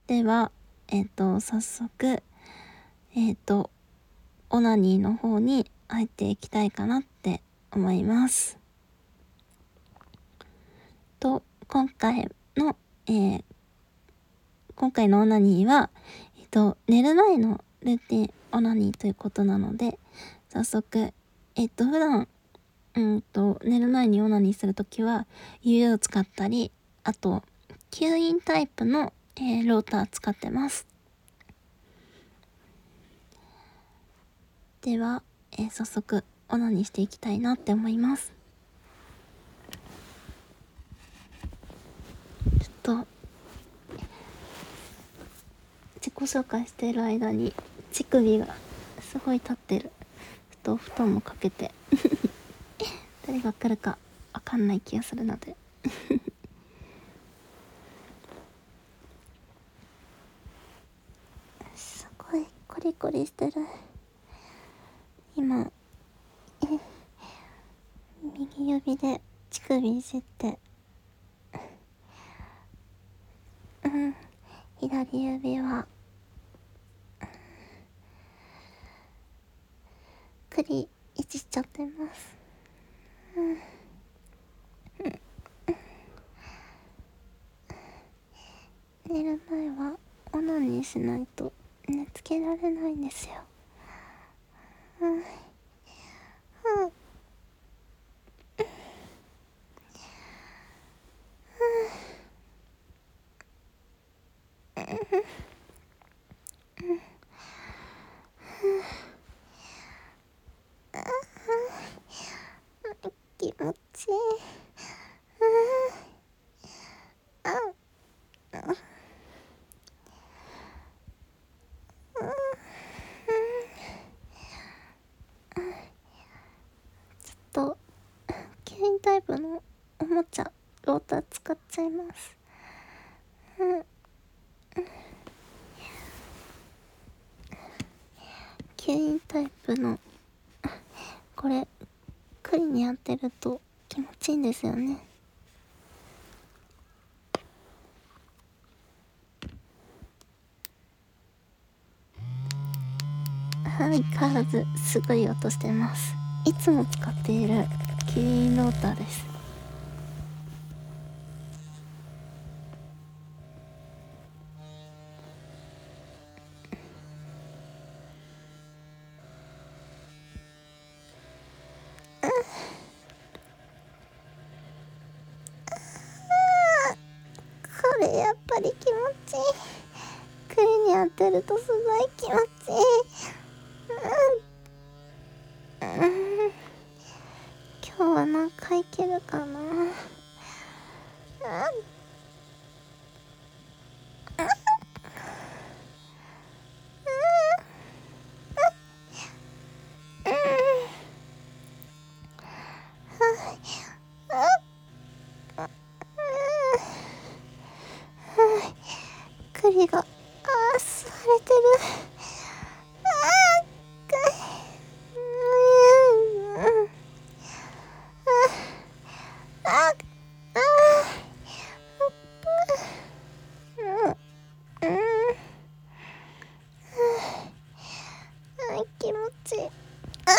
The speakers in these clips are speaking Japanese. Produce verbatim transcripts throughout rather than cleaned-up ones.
ではえっ、と早速えっ、とオナニーの方に入っていきたいかなって思います。と今回の、えー、今回のオナニーは、えっ、と寝る前のルーティンオナニーということなので、早速えっ、と普段うんと寝る前にオナニーするときは指を使ったり、あと吸引タイプの、えー、ローター使ってます。では、えー、早速オナニーしていきたいなって思います。ちょっと自己紹介している間に乳首がすごい立ってる。ちょっとお布団もかけて誰が来るかわかんない気がするのですごいコリコリしてる。今え右指で乳首いじってうん左指は栗いじっちゃってます。うん、寝る前はオナニーしないと寝つけられないんですよ。うんうん気持ちいい。ちょっと吸引タイプのおもちゃローター使っちゃいます。うん吸引タイプのこれ栗に当てると気持ちいいんですよね。相変わらずすごい音してます。いつも使っている吸引ローターです。これやっぱり気持ちいい。栗に当てるとすごい気持ちいい。うん、うん、今日は何回いけるかな。うん、栗があー吸われてる。あーうんああうんあ気持ちいい。あ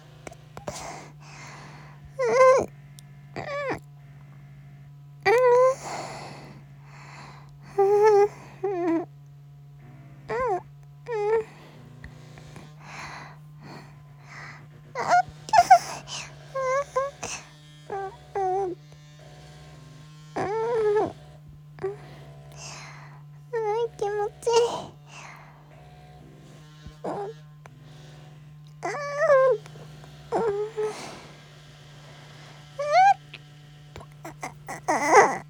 うんうんうん気持ちいい。うん、あーうんあ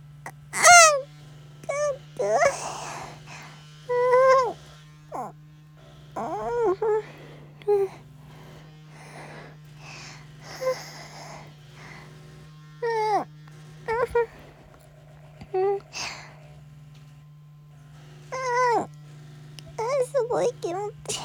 すごい気持ちいい。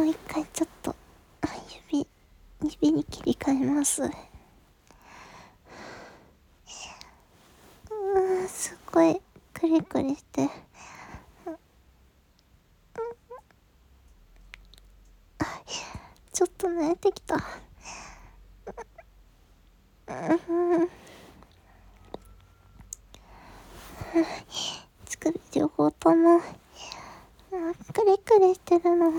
もう一回ちょっと指指に切り替えます。うーん、すごいクリクリしてちょっと慣れてきた。うん乳首両方ともクリクリしてるの。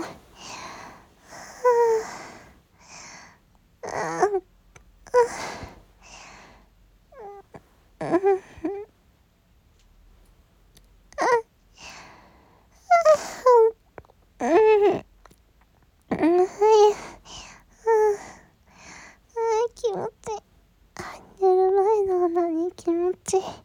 気持ちいい。寝る前のオナニー気持ちいい。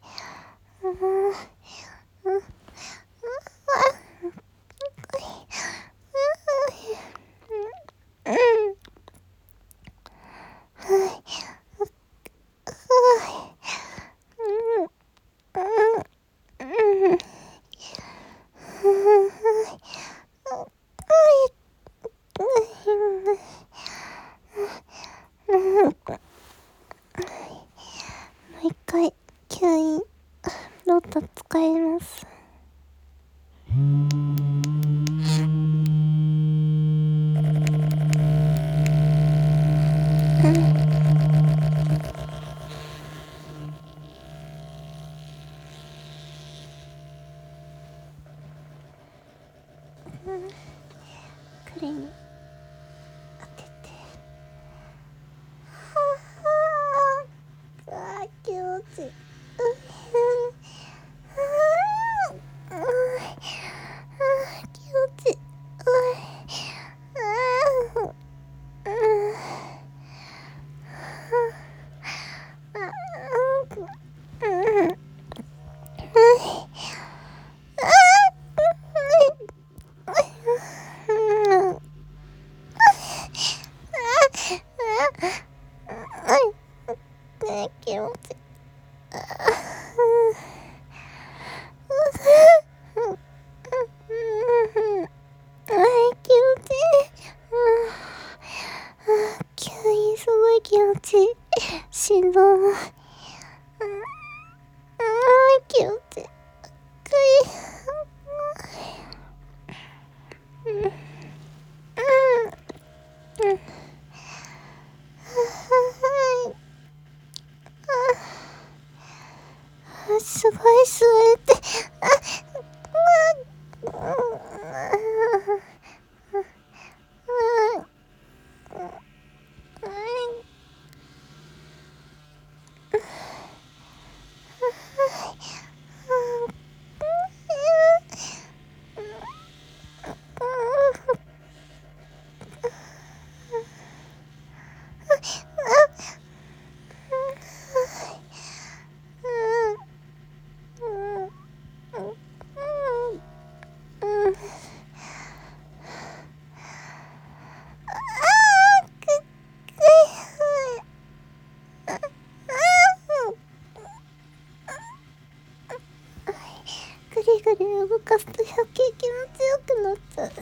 もう一回吸引ロータ使います。クリに当てて、あー気持ちいい。気持ちいい。気持ちいい。吸引すごい気持ちいい。心臓も気持ちいい。すごい吸えて、グリグリ動かすと余計気持ちよくなっちゃう。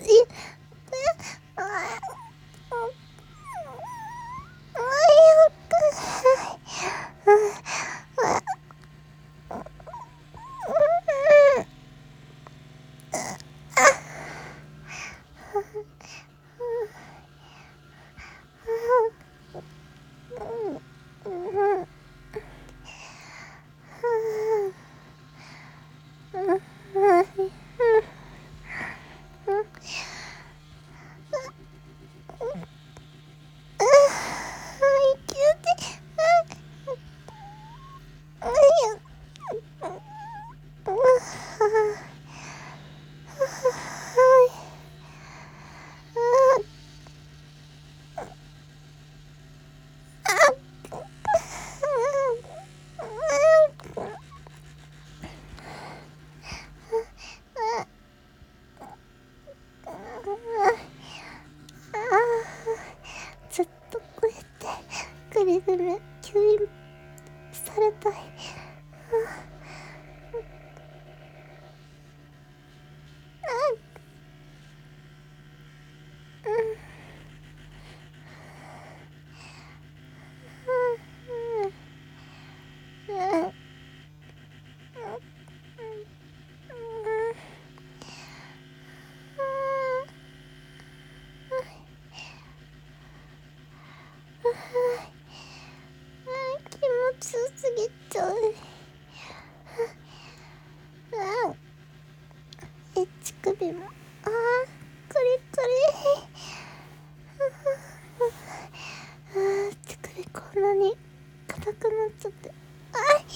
ずっとこうやってぐるぐる吸引されたい。うんちょい。うん。え、乳首も。ああ、クリクリ。ああ、乳首こんなに硬くなっちゃって。あい。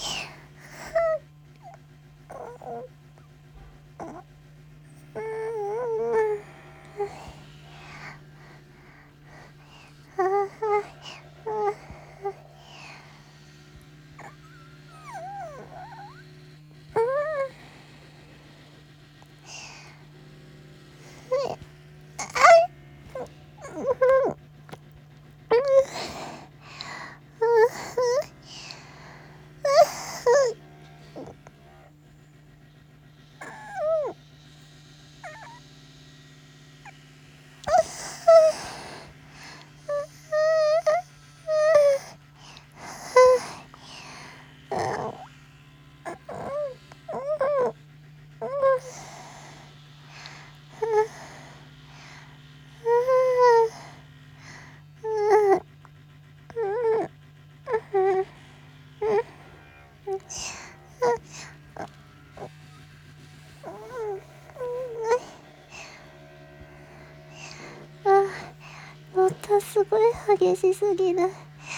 音すごい激しすぎる。うわ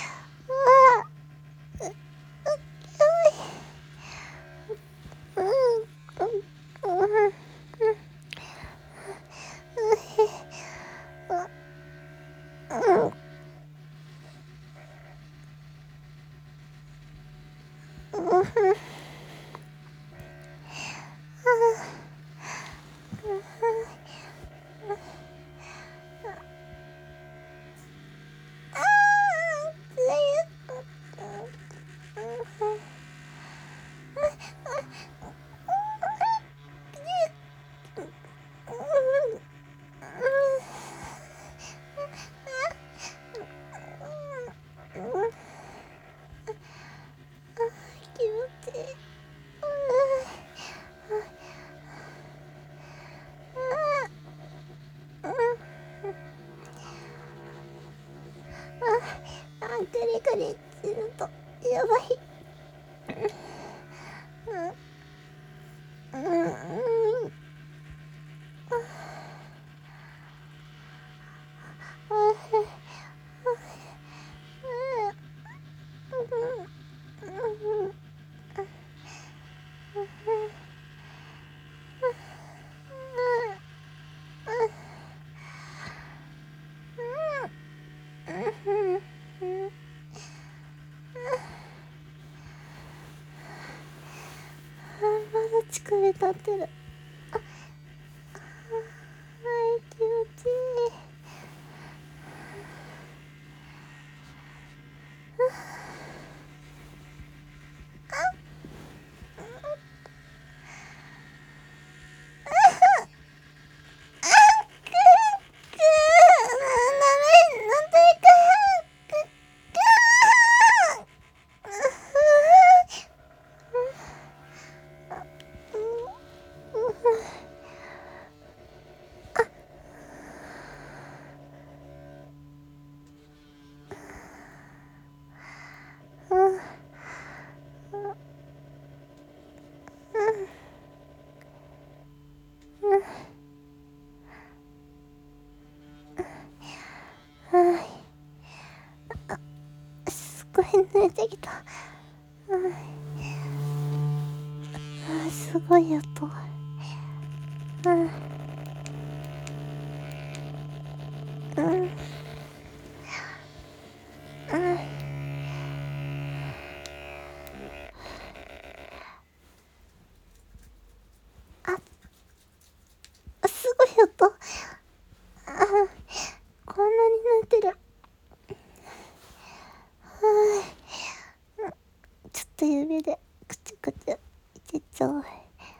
あ、う、う、うん、うん、うん、うん、気持ちいい。あ、グリグリするとやばい。うん、うん、うん。まだ乳首立ってる。あ、はい、気持ちいい。すごい抜いてきた。うん、あ、すごい音。うん、うん、うん。あ、すごい音。あ、こんなに抜いてる。ちょっと指でくちゅくちゅいけちゃう。あ、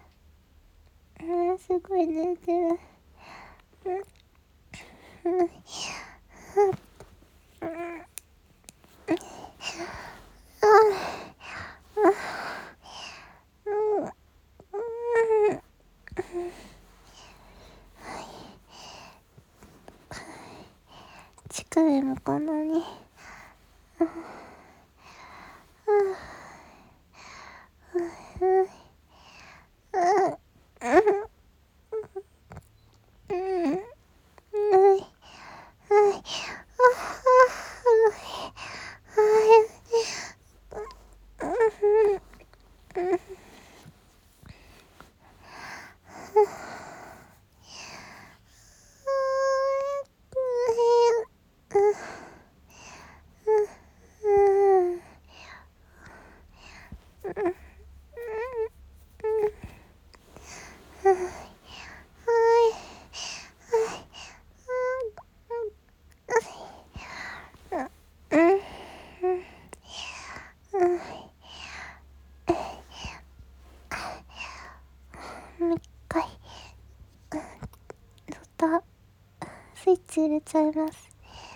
すごい抜いてる。うん、うん、うん、乳首もこんなに。 た。スイッチ入れちゃいます。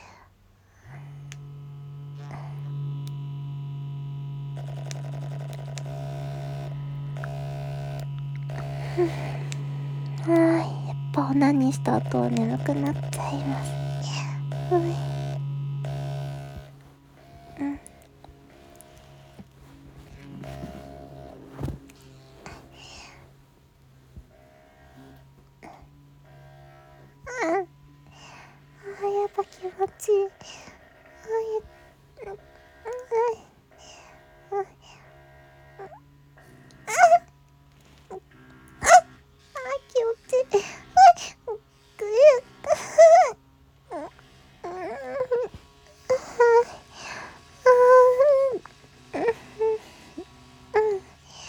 はーい、やっぱオナニーした後は眠くなっちゃいます。はい。うん。あ、あ、やっぱ気持ちいい。はい。うん、はい。はい。あ、気持ちいい。はい。ぐゆっ。うん。うん。うん。うん。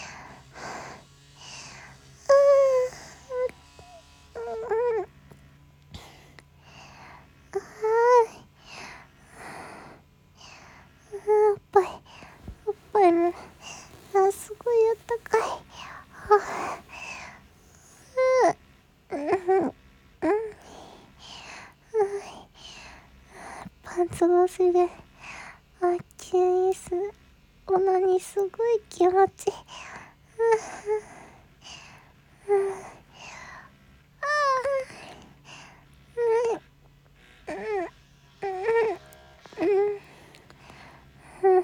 おっぱい、おっぱいも、あ、すごいあったかい。はあ、うん、うん、うん、パンツ越しで、あ、キュンイス、オナニーすごい気持ちいい。うん、うん、うん、うん、うん、うん、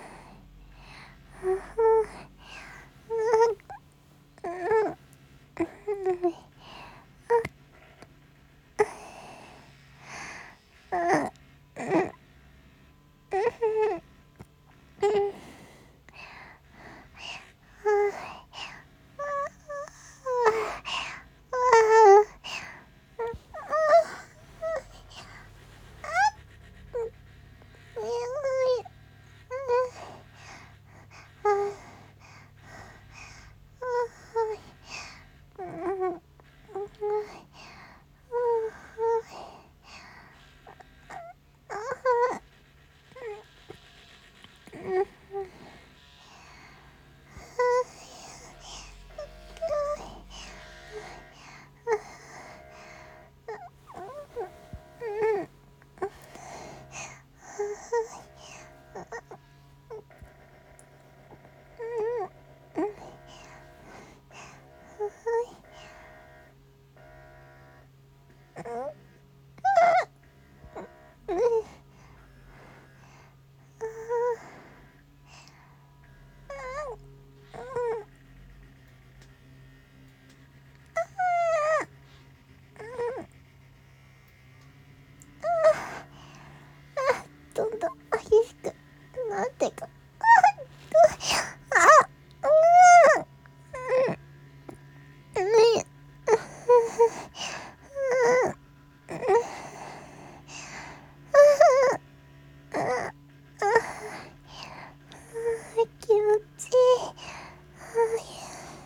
どんどん激しくなってく。あ、うん、うん、気持ちいい。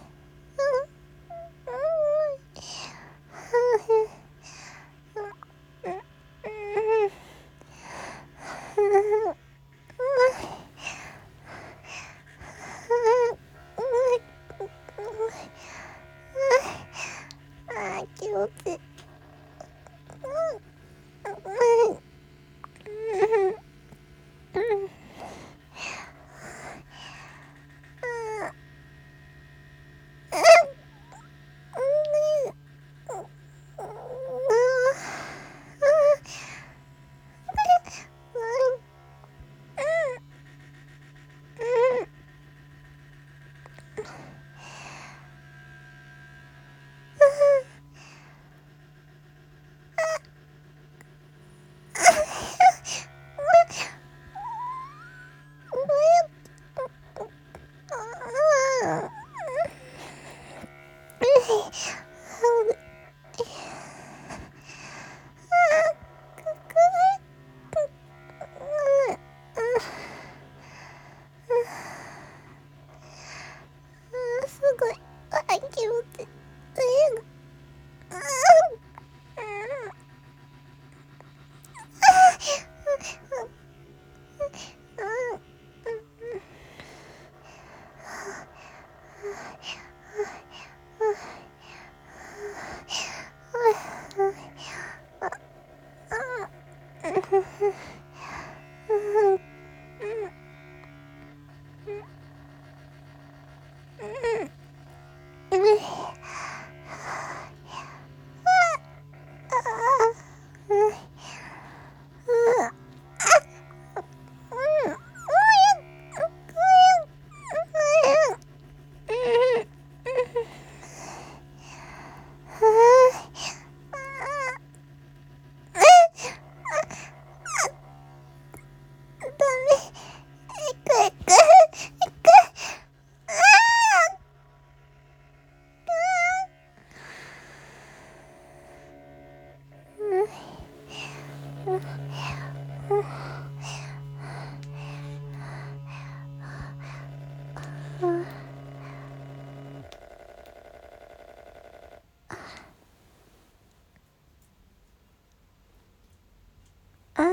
あ、気持ちいい。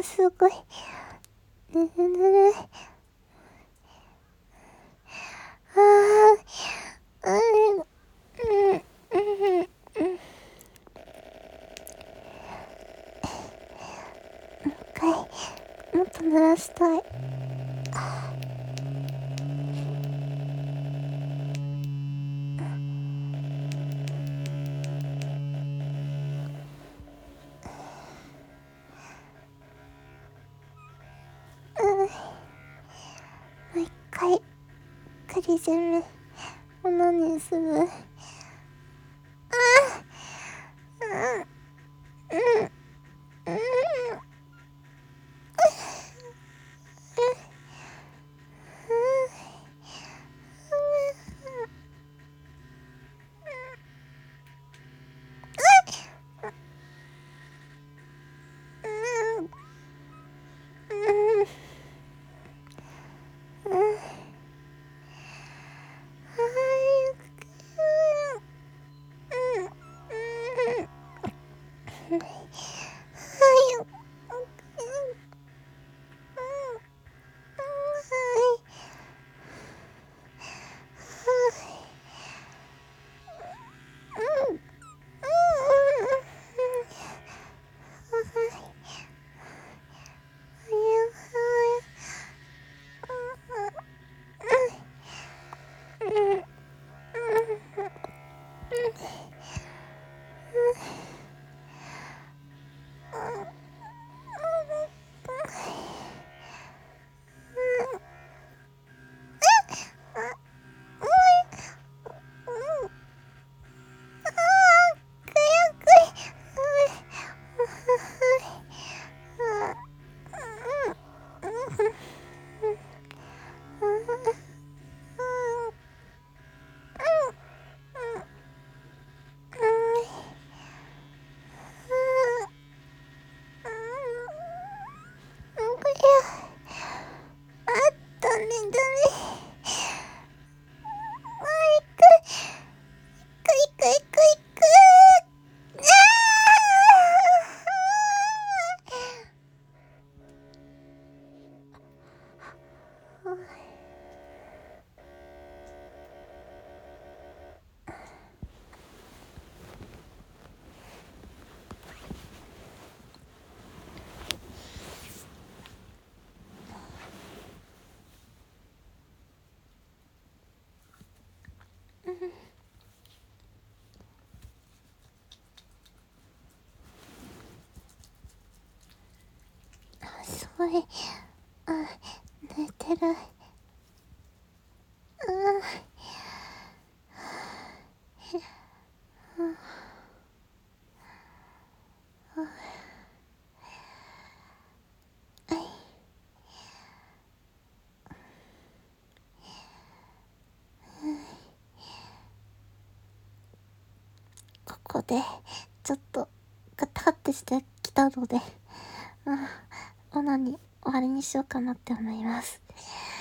すごいぬるぬる。あーうんうんうんうん。もう一回もっと濡らしたい。うん、もう一回クリジェムオナニーする。あーうんうんうんすごい。あ、寝てる。うん。ここでちょっとガタってしてきたので、うん、オナニー終わりにしようかなって思います。